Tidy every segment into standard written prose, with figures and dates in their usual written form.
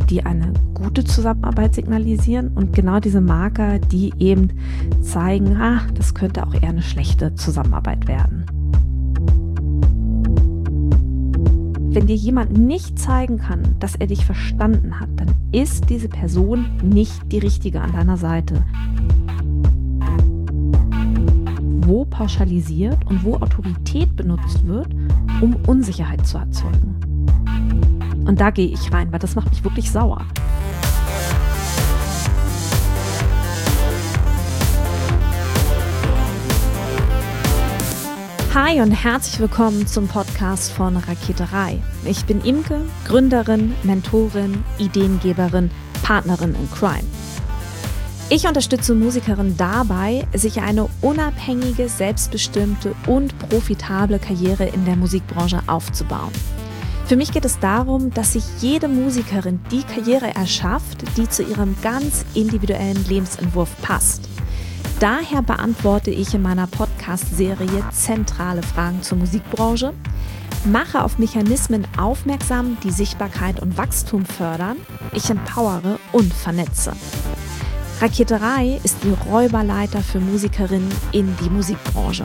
die eine gute Zusammenarbeit signalisieren und genau diese Marker, die eben zeigen, das könnte auch eher eine schlechte Zusammenarbeit werden. Wenn dir jemand nicht zeigen kann, dass er dich verstanden hat, dann ist diese Person nicht die richtige an deiner Seite. Wo pauschalisiert und wo Autorität benutzt wird, um Unsicherheit zu erzeugen. Und da gehe ich rein, weil das macht mich wirklich sauer. Hi und herzlich willkommen zum Podcast von Raketerei. Ich bin Imke, Gründerin, Mentorin, Ideengeberin, Partnerin in Crime. Ich unterstütze Musikerinnen dabei, sich eine unabhängige, selbstbestimmte und profitable Karriere in der Musikbranche aufzubauen. Für mich geht es darum, dass sich jede Musikerin die Karriere erschafft, die zu ihrem ganz individuellen Lebensentwurf passt. Daher beantworte ich in meiner Podcast-Serie zentrale Fragen zur Musikbranche, mache auf Mechanismen aufmerksam, die Sichtbarkeit und Wachstum fördern, ich empowere und vernetze. Raketerei ist die Räuberleiter für Musikerinnen in die Musikbranche.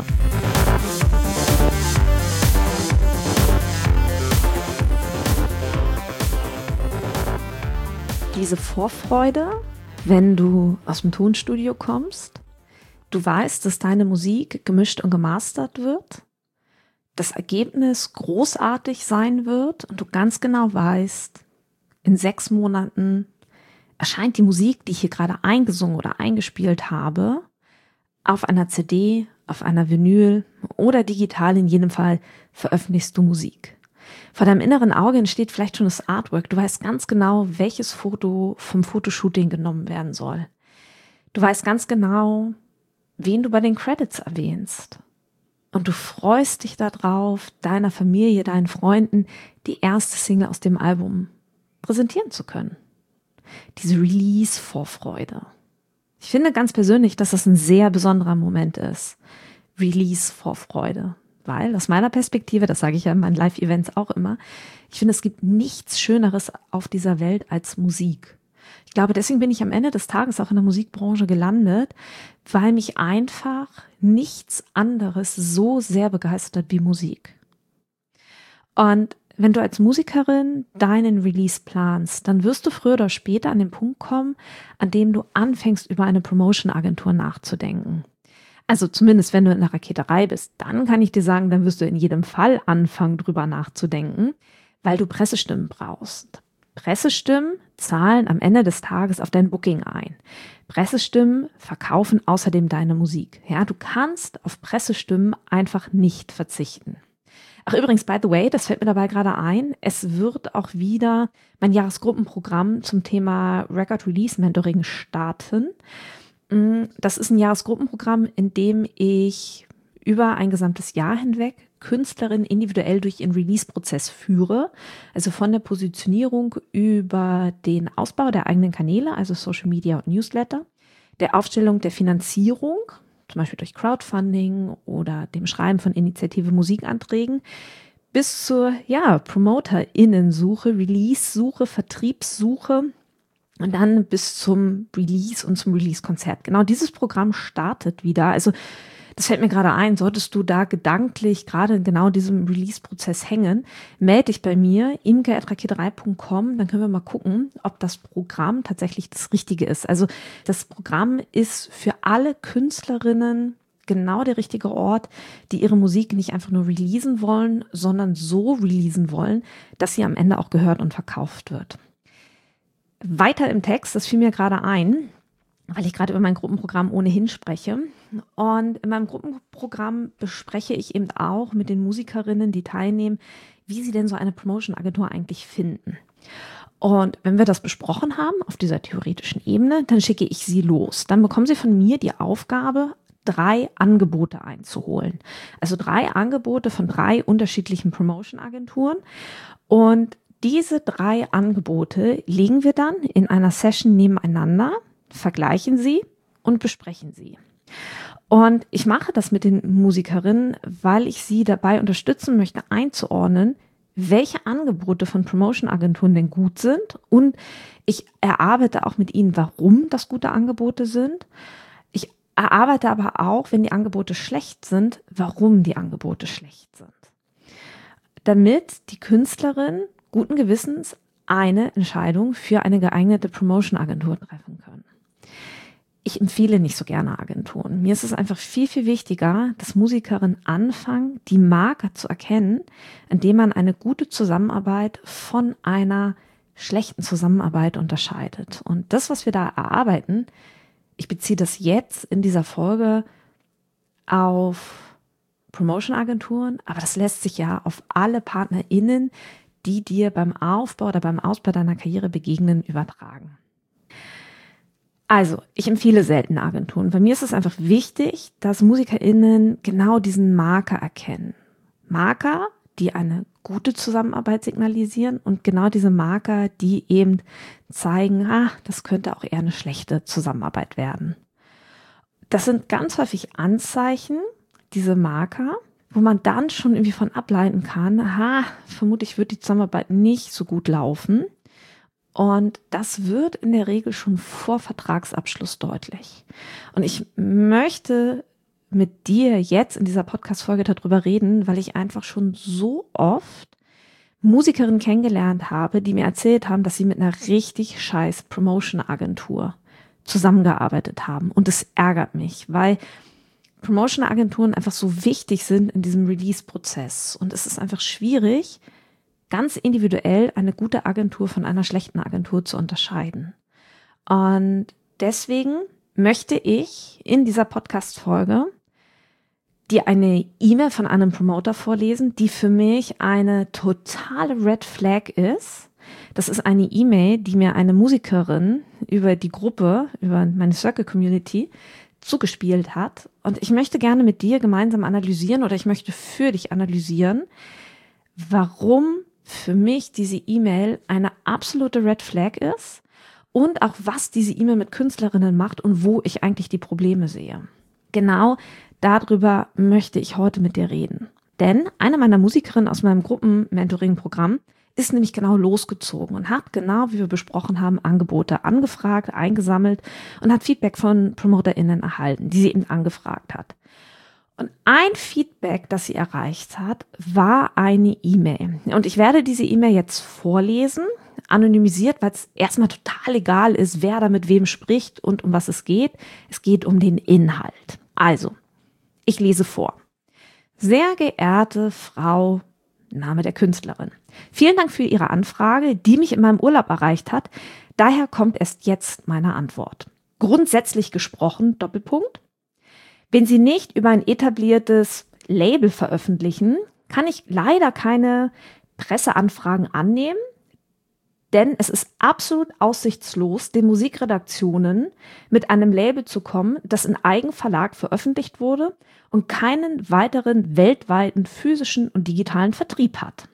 Diese Vorfreude, wenn du aus dem Tonstudio kommst, du weißt, dass deine Musik gemischt und gemastert wird, das Ergebnis großartig sein wird und du ganz genau weißt, in 6 Monaten erscheint die Musik, die ich hier gerade eingesungen oder eingespielt habe, auf einer CD, auf einer Vinyl oder digital. In jedem Fall veröffentlichst du Musik. Vor deinem inneren Auge entsteht vielleicht schon das Artwork. Du weißt ganz genau, welches Foto vom Fotoshooting genommen werden soll. Du weißt ganz genau, wen du bei den Credits erwähnst. Und du freust dich darauf, deiner Familie, deinen Freunden die erste Single aus dem Album präsentieren zu können. Diese Release-Vorfreude. Ich finde ganz persönlich, dass das ein sehr besonderer Moment ist. Release-Vorfreude. Weil aus meiner Perspektive, das sage ich ja in meinen Live-Events auch immer, ich finde, es gibt nichts Schöneres auf dieser Welt als Musik. Ich glaube, deswegen bin ich am Ende des Tages auch in der Musikbranche gelandet, weil mich einfach nichts anderes so sehr begeistert wie Musik. Und wenn du als Musikerin deinen Release planst, dann wirst du früher oder später an den Punkt kommen, an dem du anfängst, über eine Promotion-Agentur nachzudenken. Also zumindest, wenn du in der Raketerei bist, dann kann ich dir sagen, dann wirst du in jedem Fall anfangen, drüber nachzudenken, weil du Pressestimmen brauchst. Pressestimmen zahlen am Ende des Tages auf dein Booking ein. Pressestimmen verkaufen außerdem deine Musik. Ja, du kannst auf Pressestimmen einfach nicht verzichten. Ach übrigens, by the way, das fällt mir dabei gerade ein, es wird auch wieder mein Jahresgruppenprogramm zum Thema Record Release Mentoring starten. Das ist ein Jahresgruppenprogramm, in dem ich über ein gesamtes Jahr hinweg Künstlerinnen individuell durch ihren Release-Prozess führe. Also von der Positionierung über den Ausbau der eigenen Kanäle, also Social Media und Newsletter, der Aufstellung der Finanzierung, zum Beispiel durch Crowdfunding oder dem Schreiben von Initiative Musikanträgen, bis zur PromoterInnensuche, Release-Suche, Vertriebssuche und dann bis zum Release und zum Release-Konzert. Genau dieses Programm startet wieder. Also das fällt mir gerade ein, solltest du da gedanklich gerade in genau diesem Release-Prozess hängen, melde dich bei mir, imke@raketerei.com, dann können wir mal gucken, ob das Programm tatsächlich das Richtige ist. Also das Programm ist für alle Künstlerinnen genau der richtige Ort, die ihre Musik nicht einfach nur releasen wollen, sondern so releasen wollen, dass sie am Ende auch gehört und verkauft wird. Weiter im Text, das fiel mir gerade ein, weil ich gerade über mein Gruppenprogramm ohnehin spreche. Und in meinem Gruppenprogramm bespreche ich eben auch mit den Musikerinnen, die teilnehmen, wie sie denn so eine Promotion-Agentur eigentlich finden. Und wenn wir das besprochen haben auf dieser theoretischen Ebene, dann schicke ich sie los. Dann bekommen sie von mir die Aufgabe, 3 Angebote einzuholen. Also 3 Angebote von 3 unterschiedlichen Promotion-Agenturen. Und diese 3 Angebote legen wir dann in einer Session nebeneinander, vergleichen sie und besprechen sie. Und ich mache das mit den Musikerinnen, weil ich sie dabei unterstützen möchte, einzuordnen, welche Angebote von Promotion-Agenturen denn gut sind und ich erarbeite auch mit ihnen, warum das gute Angebote sind. Ich erarbeite aber auch, wenn die Angebote schlecht sind, warum die Angebote schlecht sind. Damit die Künstlerin guten Gewissens eine Entscheidung für eine geeignete Promotion-Agentur treffen können. Ich empfehle nicht so gerne Agenturen. Mir ist es einfach viel, viel wichtiger, dass Musikerinnen anfangen, die Marker zu erkennen, indem man eine gute Zusammenarbeit von einer schlechten Zusammenarbeit unterscheidet. Und das, was wir da erarbeiten, ich beziehe das jetzt in dieser Folge auf Promotion-Agenturen, aber das lässt sich ja auf alle PartnerInnen, die dir beim Aufbau oder beim Ausbau deiner Karriere begegnen, übertragen. Also, ich empfehle selten Agenturen. Bei mir ist es einfach wichtig, dass MusikerInnen genau diesen Marker erkennen. Marker, die eine gute Zusammenarbeit signalisieren und genau diese Marker, die eben zeigen, das könnte auch eher eine schlechte Zusammenarbeit werden. Das sind ganz häufig Anzeichen, diese Marker, wo man dann schon irgendwie von ableiten kann, vermutlich wird die Zusammenarbeit nicht so gut laufen. Und das wird in der Regel schon vor Vertragsabschluss deutlich. Und ich möchte mit dir jetzt in dieser Podcast-Folge darüber reden, weil ich einfach schon so oft Musikerinnen kennengelernt habe, die mir erzählt haben, dass sie mit einer richtig scheiß Promotion-Agentur zusammengearbeitet haben. Und es ärgert mich, weil Promotion-Agenturen einfach so wichtig sind in diesem Release-Prozess. Und es ist einfach schwierig, ganz individuell eine gute Agentur von einer schlechten Agentur zu unterscheiden. Und deswegen möchte ich in dieser Podcast-Folge dir eine E-Mail von einem Promoter vorlesen, die für mich eine totale Red Flag ist. Das ist eine E-Mail, die mir eine Musikerin über die Gruppe, über meine Circle-Community zugespielt hat. Und ich möchte gerne mit dir gemeinsam analysieren oder ich möchte für dich analysieren, warum für mich diese E-Mail eine absolute Red Flag ist und auch was diese E-Mail mit Künstlerinnen macht und wo ich eigentlich die Probleme sehe. Genau darüber möchte ich heute mit dir reden. Denn eine meiner Musikerinnen aus meinem Gruppen-Mentoring-Programm ist nämlich genau losgezogen und hat genau, wie wir besprochen haben, Angebote angefragt, eingesammelt und hat Feedback von PromoterInnen erhalten, die sie eben angefragt hat. Und ein Feedback, das sie erreicht hat, war eine E-Mail. Und ich werde diese E-Mail jetzt vorlesen, anonymisiert, weil es erstmal total egal ist, wer da mit wem spricht und um was es geht. Es geht um den Inhalt. Also, ich lese vor. Sehr geehrte Frau, Name der Künstlerin. Vielen Dank für Ihre Anfrage, die mich in meinem Urlaub erreicht hat. Daher kommt erst jetzt meine Antwort. Grundsätzlich gesprochen, Doppelpunkt. Wenn Sie nicht über ein etabliertes Label veröffentlichen, kann ich leider keine Presseanfragen annehmen, denn es ist absolut aussichtslos, den Musikredaktionen mit einem Label zu kommen, das in Eigenverlag veröffentlicht wurde und keinen weiteren weltweiten physischen und digitalen Vertrieb hat.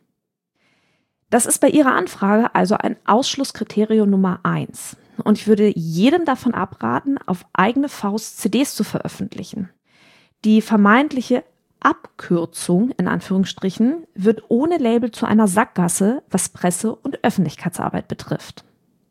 Das ist bei Ihrer Anfrage also ein Ausschlusskriterium Nummer 1. Und ich würde jedem davon abraten, auf eigene Faust CDs zu veröffentlichen. Die vermeintliche Abkürzung, in Anführungsstrichen, wird ohne Label zu einer Sackgasse, was Presse- und Öffentlichkeitsarbeit betrifft.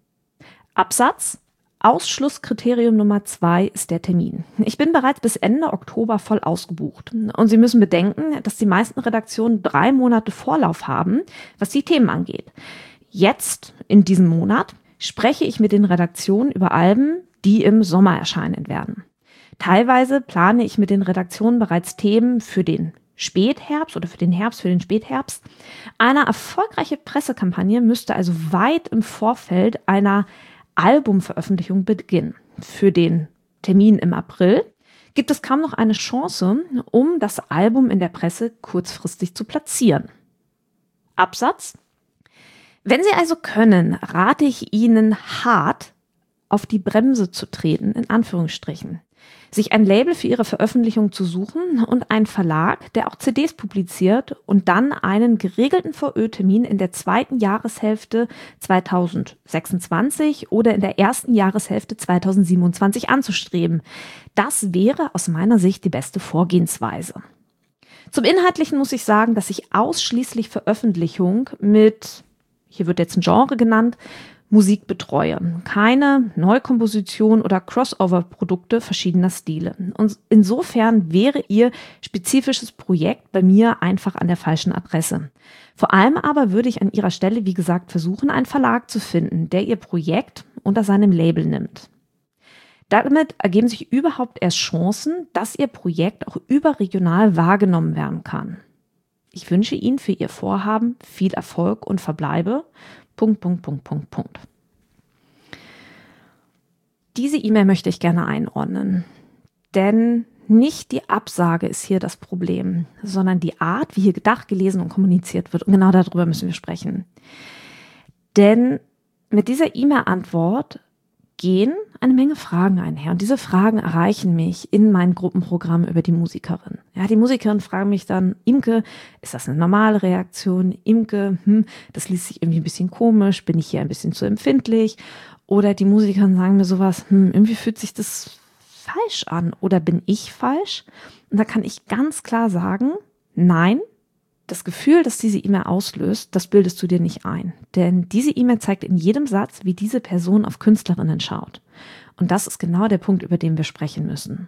Absatz. Ausschlusskriterium Nummer 2 ist der Termin. Ich bin bereits bis Ende Oktober voll ausgebucht. Und Sie müssen bedenken, dass die meisten Redaktionen 3 Monate Vorlauf haben, was die Themen angeht. Jetzt, in diesem Monat, spreche ich mit den Redaktionen über Alben, die im Sommer erscheinen werden. Teilweise plane ich mit den Redaktionen bereits Themen für den Spätherbst oder für den Spätherbst. Eine erfolgreiche Pressekampagne müsste also weit im Vorfeld einer Albumveröffentlichung beginnen. Für den Termin im April gibt es kaum noch eine Chance, um das Album in der Presse kurzfristig zu platzieren. Absatz. Wenn Sie also können, rate ich Ihnen hart, auf die Bremse zu treten, in Anführungsstrichen. Sich ein Label für Ihre Veröffentlichung zu suchen und einen Verlag, der auch CDs publiziert und dann einen geregelten VÖ-Termin in der 2. Jahreshälfte 2026 oder in der 1. Jahreshälfte 2027 anzustreben. Das wäre aus meiner Sicht die beste Vorgehensweise. Zum Inhaltlichen muss ich sagen, dass ich ausschließlich Veröffentlichung mit, hier wird jetzt ein Genre genannt, Musik betreue. Keine Neukomposition oder Crossover-Produkte verschiedener Stile. Und insofern wäre Ihr spezifisches Projekt bei mir einfach an der falschen Adresse. Vor allem aber würde ich an Ihrer Stelle, wie gesagt, versuchen, einen Verlag zu finden, der Ihr Projekt unter seinem Label nimmt. Damit ergeben sich überhaupt erst Chancen, dass Ihr Projekt auch überregional wahrgenommen werden kann. Ich wünsche Ihnen für Ihr Vorhaben viel Erfolg und verbleibe. .. Diese E-Mail möchte ich gerne einordnen, denn nicht die Absage ist hier das Problem, sondern die Art, wie hier gedacht, gelesen und kommuniziert wird. Und genau darüber müssen wir sprechen. Denn mit dieser E-Mail-Antwort gehen eine Menge Fragen einher. Und diese Fragen erreichen mich in meinem Gruppenprogramm über die Musikerin. Ja, die Musikerin fragen mich dann, Imke, ist das eine normale Reaktion? Imke, das liest sich irgendwie ein bisschen komisch, bin ich hier ein bisschen zu empfindlich? Oder die Musikerin sagen mir sowas, irgendwie fühlt sich das falsch an oder bin ich falsch? Und da kann ich ganz klar sagen, nein, das Gefühl, das diese E-Mail auslöst, das bildest du dir nicht ein. Denn diese E-Mail zeigt in jedem Satz, wie diese Person auf Künstlerinnen schaut. Und das ist genau der Punkt, über den wir sprechen müssen.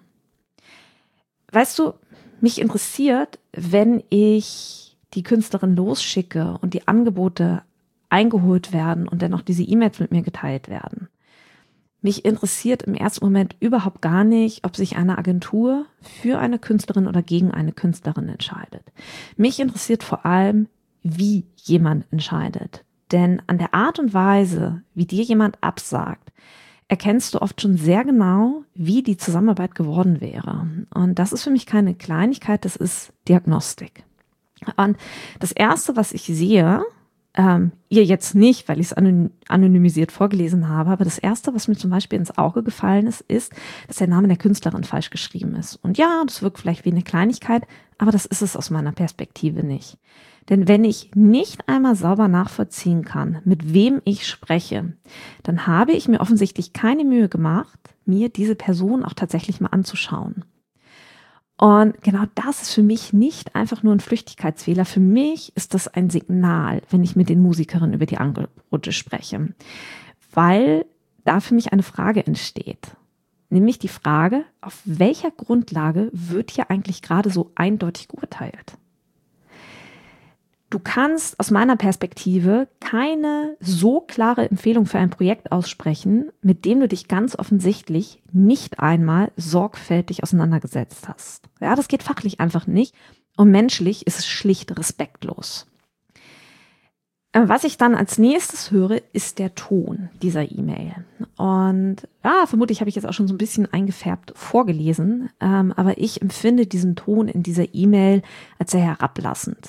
Weißt du, mich interessiert, wenn ich die Künstlerin losschicke und die Angebote eingeholt werden und dennoch diese E-Mails mit mir geteilt werden. Mich interessiert im ersten Moment überhaupt gar nicht, ob sich eine Agentur für eine Künstlerin oder gegen eine Künstlerin entscheidet. Mich interessiert vor allem, wie jemand entscheidet. Denn an der Art und Weise, wie dir jemand absagt, erkennst du oft schon sehr genau, wie die Zusammenarbeit geworden wäre. Und das ist für mich keine Kleinigkeit, das ist Diagnostik. Und das Erste, was ich sehe, ihr jetzt nicht, weil ich es anonymisiert vorgelesen habe, aber das Erste, was mir zum Beispiel ins Auge gefallen ist, dass der Name der Künstlerin falsch geschrieben ist. Und ja, das wirkt vielleicht wie eine Kleinigkeit, aber das ist es aus meiner Perspektive nicht. Denn wenn ich nicht einmal sauber nachvollziehen kann, mit wem ich spreche, dann habe ich mir offensichtlich keine Mühe gemacht, mir diese Person auch tatsächlich mal anzuschauen. Und genau das ist für mich nicht einfach nur ein Flüchtigkeitsfehler. Für mich ist das ein Signal, wenn ich mit den Musikerinnen über die Angebote spreche, weil da für mich eine Frage entsteht. Nämlich die Frage, auf welcher Grundlage wird hier eigentlich gerade so eindeutig geurteilt? Du kannst aus meiner Perspektive keine so klare Empfehlung für ein Projekt aussprechen, mit dem du dich ganz offensichtlich nicht einmal sorgfältig auseinandergesetzt hast. Ja, das geht fachlich einfach nicht und menschlich ist es schlicht respektlos. Was ich dann als nächstes höre, ist der Ton dieser E-Mail. Und ja, vermutlich habe ich jetzt auch schon so ein bisschen eingefärbt vorgelesen, aber ich empfinde diesen Ton in dieser E-Mail als sehr herablassend.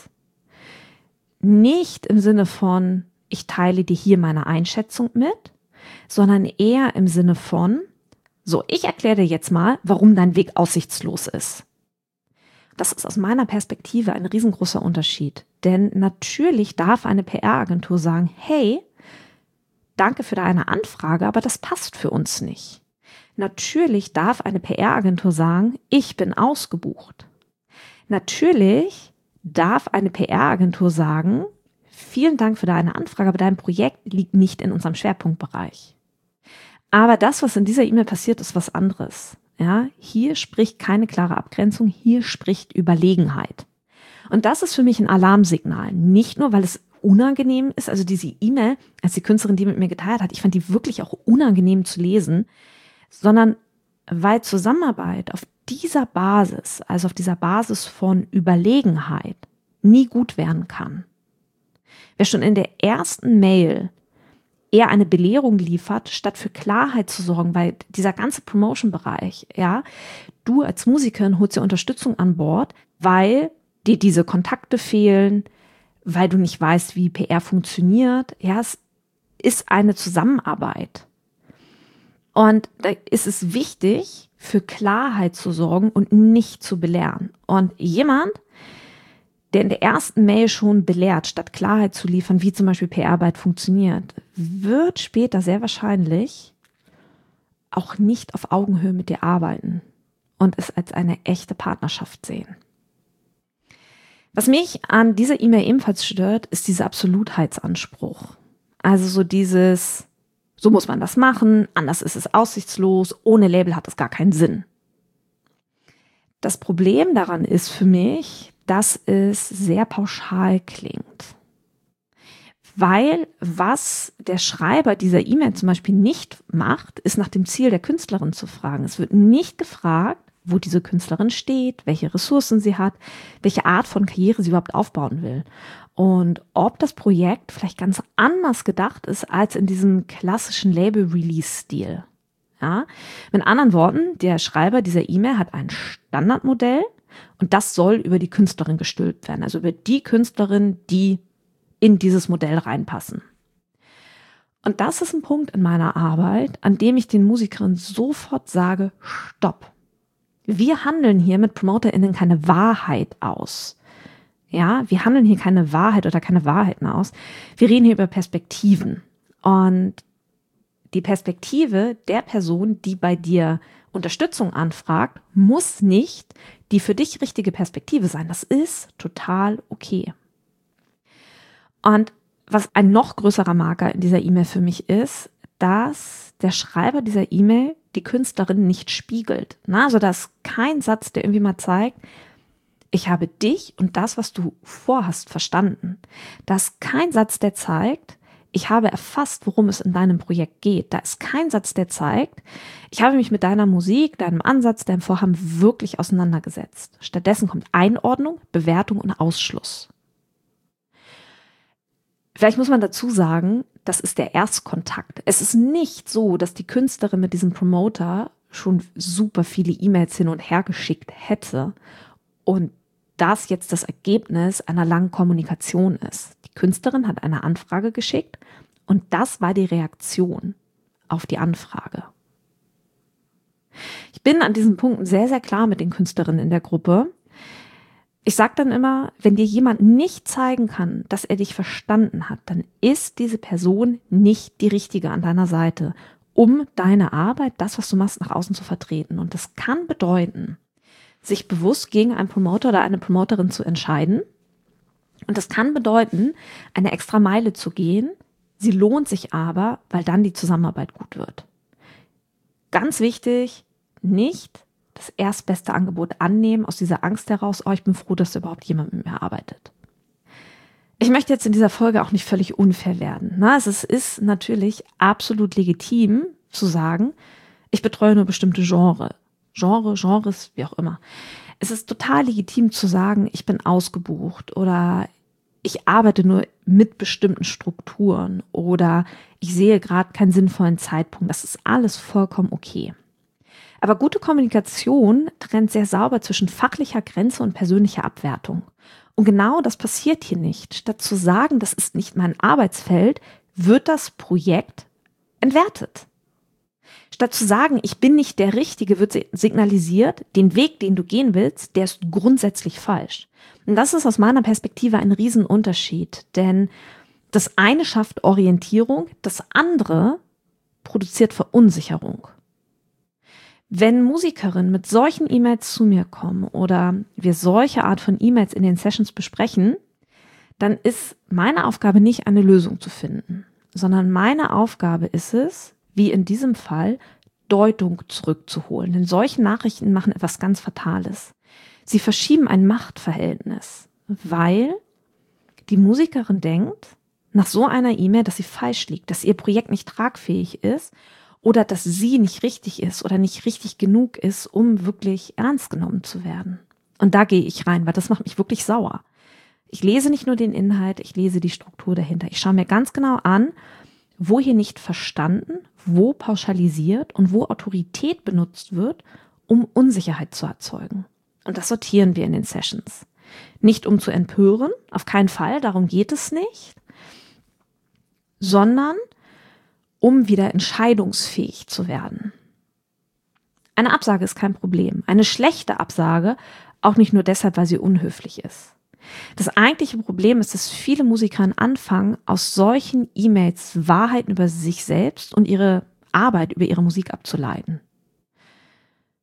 Nicht im Sinne von, ich teile dir hier meine Einschätzung mit, sondern eher im Sinne von, so, ich erkläre dir jetzt mal, warum dein Weg aussichtslos ist. Das ist aus meiner Perspektive ein riesengroßer Unterschied. Denn natürlich darf eine PR-Agentur sagen, hey, danke für deine Anfrage, aber das passt für uns nicht. Natürlich darf eine PR-Agentur sagen, ich bin ausgebucht. Natürlich darf eine PR-Agentur sagen, vielen Dank für deine Anfrage, aber dein Projekt liegt nicht in unserem Schwerpunktbereich. Aber das, was in dieser E-Mail passiert, ist was anderes. Ja, hier spricht keine klare Abgrenzung, hier spricht Überlegenheit. Und das ist für mich ein Alarmsignal. Nicht nur, weil es unangenehm ist, also diese E-Mail, als die Künstlerin die mit mir geteilt hat, ich fand die wirklich auch unangenehm zu lesen, sondern weil Zusammenarbeit auf dieser Basis, also auf dieser Basis von Überlegenheit, nie gut werden kann. Wer schon in der ersten Mail eher eine Belehrung liefert, statt für Klarheit zu sorgen, weil dieser ganze Promotion-Bereich, ja, du als Musikerin holst dir Unterstützung an Bord, weil dir diese Kontakte fehlen, weil du nicht weißt, wie PR funktioniert. Ja, es ist eine Zusammenarbeit. Und da ist es wichtig, für Klarheit zu sorgen und nicht zu belehren. Und jemand, der in der ersten Mail schon belehrt, statt Klarheit zu liefern, wie zum Beispiel PR-Arbeit funktioniert, wird später sehr wahrscheinlich auch nicht auf Augenhöhe mit dir arbeiten und es als eine echte Partnerschaft sehen. Was mich an dieser E-Mail ebenfalls stört, ist dieser Absolutheitsanspruch. Also so dieses, so muss man das machen, anders ist es aussichtslos, ohne Label hat es gar keinen Sinn. Das Problem daran ist für mich, dass es sehr pauschal klingt. Weil was der Schreiber dieser E-Mail zum Beispiel nicht macht, ist nach dem Ziel der Künstlerin zu fragen. Es wird nicht gefragt, wo diese Künstlerin steht, welche Ressourcen sie hat, welche Art von Karriere sie überhaupt aufbauen will. Und ob das Projekt vielleicht ganz anders gedacht ist als in diesem klassischen Label-Release-Stil. Ja? Mit anderen Worten, der Schreiber dieser E-Mail hat ein Standardmodell und das soll über die Künstlerin gestülpt werden. Also über die Künstlerin, die in dieses Modell reinpassen. Und das ist ein Punkt in meiner Arbeit, an dem ich den Musikerinnen sofort sage, stopp. Wir handeln hier mit PromoterInnen keine Wahrheit aus. Ja, wir handeln hier keine Wahrheit oder keine Wahrheiten aus. Wir reden hier über Perspektiven. Und die Perspektive der Person, die bei dir Unterstützung anfragt, muss nicht die für dich richtige Perspektive sein. Das ist total okay. Und was ein noch größerer Marker in dieser E-Mail für mich ist, dass der Schreiber dieser E-Mail die Künstlerin nicht spiegelt. Also da ist kein Satz, der irgendwie mal zeigt, ich habe dich und das, was du vorhast, verstanden. Da ist kein Satz, der zeigt, ich habe erfasst, worum es in deinem Projekt geht. Da ist kein Satz, der zeigt, ich habe mich mit deiner Musik, deinem Ansatz, deinem Vorhaben wirklich auseinandergesetzt. Stattdessen kommt Einordnung, Bewertung und Ausschluss. Vielleicht muss man dazu sagen, das ist der Erstkontakt. Es ist nicht so, dass die Künstlerin mit diesem Promoter schon super viele E-Mails hin und her geschickt hätte und das jetzt das Ergebnis einer langen Kommunikation ist. Die Künstlerin hat eine Anfrage geschickt und das war die Reaktion auf die Anfrage. Ich bin an diesen Punkten sehr, sehr klar mit den Künstlerinnen in der Gruppe. Ich sage dann immer, wenn dir jemand nicht zeigen kann, dass er dich verstanden hat, dann ist diese Person nicht die Richtige an deiner Seite, um deine Arbeit, das, was du machst, nach außen zu vertreten. Und das kann bedeuten, sich bewusst gegen einen Promoter oder eine Promoterin zu entscheiden. Und das kann bedeuten, eine extra Meile zu gehen. Sie lohnt sich aber, weil dann die Zusammenarbeit gut wird. Ganz wichtig, nicht das erstbeste Angebot annehmen, aus dieser Angst heraus, oh, ich bin froh, dass überhaupt jemand mit mir arbeitet. Ich möchte jetzt in dieser Folge auch nicht völlig unfair werden. Es ist natürlich absolut legitim zu sagen, ich betreue nur bestimmte Genres, wie auch immer. Es ist total legitim zu sagen, ich bin ausgebucht oder ich arbeite nur mit bestimmten Strukturen oder ich sehe gerade keinen sinnvollen Zeitpunkt. Das ist alles vollkommen okay. Aber gute Kommunikation trennt sehr sauber zwischen fachlicher Grenze und persönlicher Abwertung. Und genau das passiert hier nicht. Statt zu sagen, das ist nicht mein Arbeitsfeld, wird das Projekt entwertet. Statt zu sagen, ich bin nicht der Richtige, wird signalisiert, den Weg, den du gehen willst, der ist grundsätzlich falsch. Und das ist aus meiner Perspektive ein Riesenunterschied, denn das eine schafft Orientierung, das andere produziert Verunsicherung. Wenn Musikerinnen mit solchen E-Mails zu mir kommen oder wir solche Art von E-Mails in den Sessions besprechen, dann ist meine Aufgabe nicht, eine Lösung zu finden, sondern meine Aufgabe ist es, wie in diesem Fall, Deutung zurückzuholen. Denn solche Nachrichten machen etwas ganz Fatales. Sie verschieben ein Machtverhältnis, weil die Musikerin denkt, nach so einer E-Mail, dass sie falsch liegt, dass ihr Projekt nicht tragfähig ist oder dass sie nicht richtig ist oder nicht richtig genug ist, um wirklich ernst genommen zu werden. Und da gehe ich rein, weil das macht mich wirklich sauer. Ich lese nicht nur den Inhalt, ich lese die Struktur dahinter. Ich schaue mir ganz genau an, wo hier nicht verstanden, wo pauschalisiert und wo Autorität benutzt wird, um Unsicherheit zu erzeugen. Und das sortieren wir in den Sessions. Nicht um zu empören, auf keinen Fall, darum geht es nicht, sondern um wieder entscheidungsfähig zu werden. Eine Absage ist kein Problem. Eine schlechte Absage auch nicht nur deshalb, weil sie unhöflich ist. Das eigentliche Problem ist, dass viele Musiker anfangen, aus solchen E-Mails Wahrheiten über sich selbst und ihre Arbeit, über ihre Musik abzuleiten.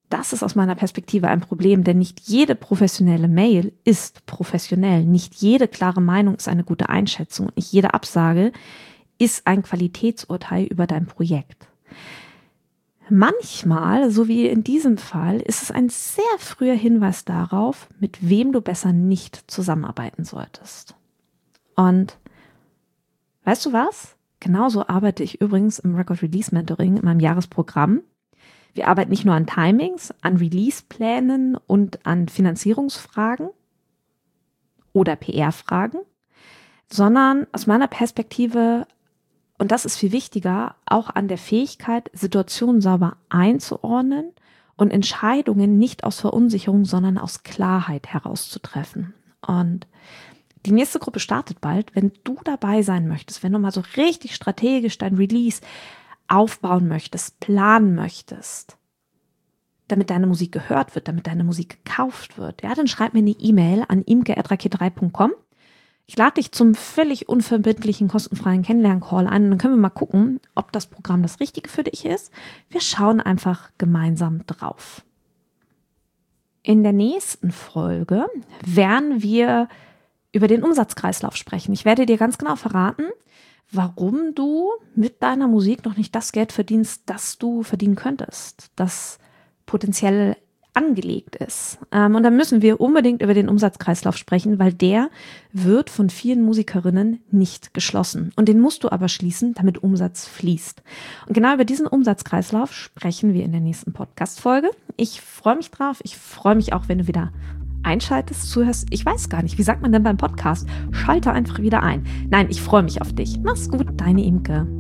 das ist aus meiner Perspektive ein Problem, denn nicht jede professionelle Mail ist professionell. Nicht jede klare Meinung ist eine gute Einschätzung. Nicht jede Absage ist ein Qualitätsurteil über dein Projekt. Manchmal, so wie in diesem Fall, ist es ein sehr früher Hinweis darauf, mit wem du besser nicht zusammenarbeiten solltest. Und weißt du was? Genauso arbeite ich übrigens im Record Release Mentoring in meinem Jahresprogramm. Wir arbeiten nicht nur an Timings, an Release-Plänen und an Finanzierungsfragen oder PR-Fragen, sondern aus meiner Perspektive, und das ist viel wichtiger, auch an der Fähigkeit, Situationen sauber einzuordnen und Entscheidungen nicht aus Verunsicherung, sondern aus Klarheit herauszutreffen. Und die nächste Gruppe startet bald. Wenn du dabei sein möchtest, wenn du mal so richtig strategisch dein Release aufbauen möchtest, planen möchtest, damit deine Musik gehört wird, damit deine Musik gekauft wird, ja, dann schreib mir eine E-Mail an imke@raket3.com. Ich lade dich zum völlig unverbindlichen, kostenfreien Kennenlern-Call ein und dann können wir mal gucken, ob das Programm das Richtige für dich ist. Wir schauen einfach gemeinsam drauf. In der nächsten Folge werden wir über den Umsatzkreislauf sprechen. Ich werde dir ganz genau verraten, warum du mit deiner Musik noch nicht das Geld verdienst, das du verdienen könntest, das potenziell angelegt ist. Und dann müssen wir unbedingt über den Umsatzkreislauf sprechen, weil der wird von vielen Musikerinnen nicht geschlossen. Und den musst du aber schließen, damit Umsatz fließt. Und genau über diesen Umsatzkreislauf sprechen wir in der nächsten Podcast-Folge. Ich freue mich drauf. Ich freue mich auch, wenn du wieder einschaltest, zuhörst. Ich weiß gar nicht, wie sagt man denn beim Podcast? Schalte einfach wieder ein. Nein, ich freue mich auf dich. Mach's gut, deine Imke.